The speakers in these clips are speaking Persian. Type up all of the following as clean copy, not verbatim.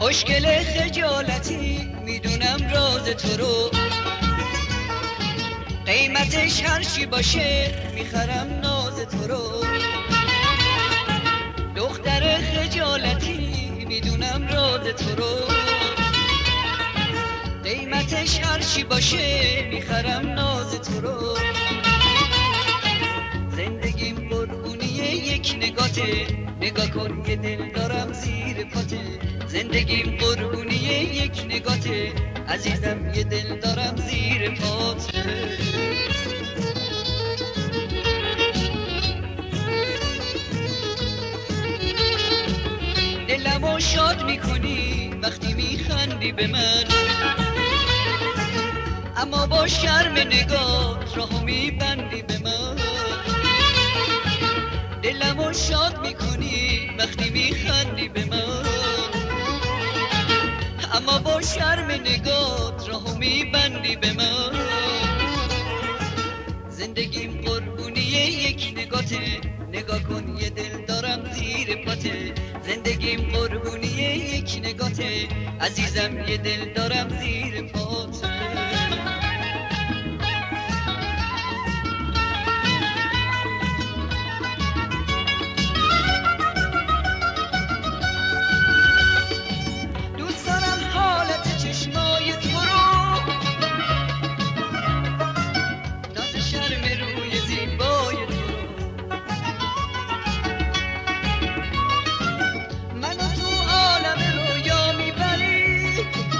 خوشگل خجالتی میدونم راز تو رو، قیمتش هرچی باشه میخرم ناز تو رو. دختر خجالتی میدونم راز تو رو، قیمتش هرچی باشه میخرم ناز تو رو. زندگیم قربونی یک نگاته، نگاه کن یه دل دارم زیر پاته. زندگیم قربونی یک نگاته، عزیزم یه دل دارم زیر پاته. دلمو شاد میکنی وقتی میخندی به من، اما با شرم نگاه راهو میبندی به من. دلمو شاد میکنی وقتی میخندی به من، اما با شرم نگاه راهو میبندی به من. زندگیم قربونی یک نگاته، نگاه کن یه دل دارم زیر پاته. زندگیم قربونی یک نگاته، عزیزم یه دل دارم زیر پاته. دوست دارم حالت چشمای تو رو، ناز شرم روی زیبای تو رو. منو تو عالم رویا میبری،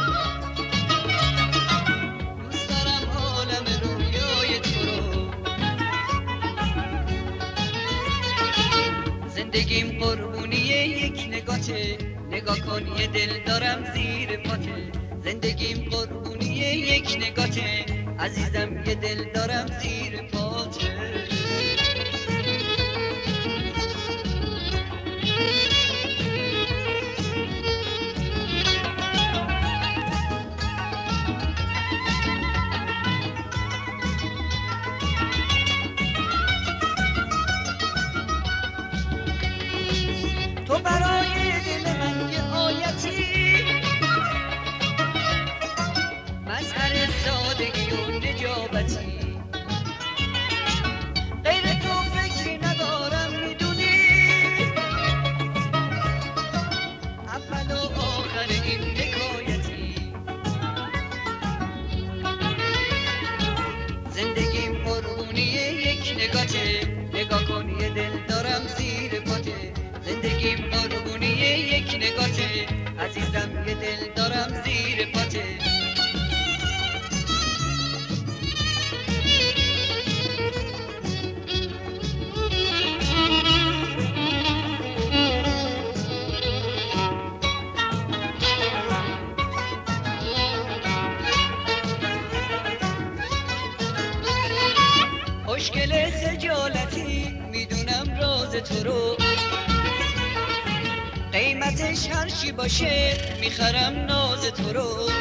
دوست دارم عالم رویای تو رو. زندگیم قربونی یک نگاته، نگاه کن یه دل دارم زیر پاته. زندگیم قربونی یک نگاته، عزیزم یه دل دارم زیر پاته. تو برای دل من یه آیتی، مظهر سادگی و نجابتی. غیر تو فکری ندارم میدونی، اول و آخر این حکایتی. زندگیم قربونی یک نگاته، نگاه کن یه دل دارم زیر پاته. زندگیم قربونی یک نگاته، عزیزم یه دل دارم زیر پاته. خوشگل خجالتی میدونم راز تو رو، قیمتش هرچی باشه میخرم ناز تو رو.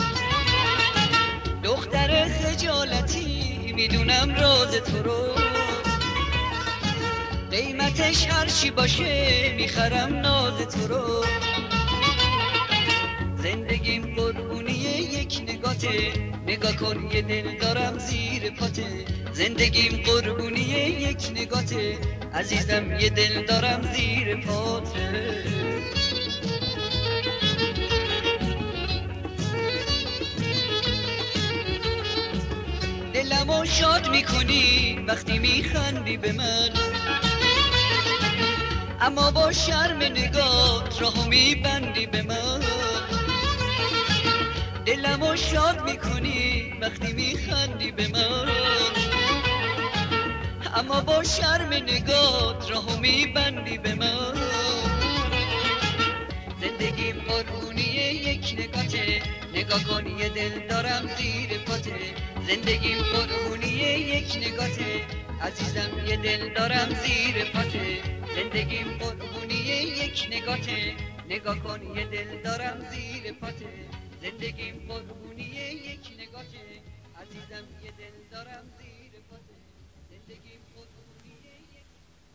دختر خجالتی میدونم راز تو رو، قیمتش هرچی باشه میخرم ناز تو رو. زندگیم قربونی یک نگاته، نگاه کن یه دل دارم زیر پاته. زندگیم قربونی یک نگاته، عزیزم یه دل دارم زیر پاته. دلمو شاد میکنی وقتی میخندی به من، اما با شرم نگاه راهو میبندی به من. دلمو شاد میکنی وقتی میخندی به من، اما با شرم نگاه راهو میبندی به من. زندگیم قربونی یک نگاته، نگاه کن یه دل دارم زیر پاته. زندگیم قربونی یک نگاته، عزیزم یه دل دارم زیر پاته. زندگیم قربونی یک نگاته، نگاه کن یه دل دارم زیر پاته. زندگیم قربونی یک نگاته، عزیزم یه دل دارم زیر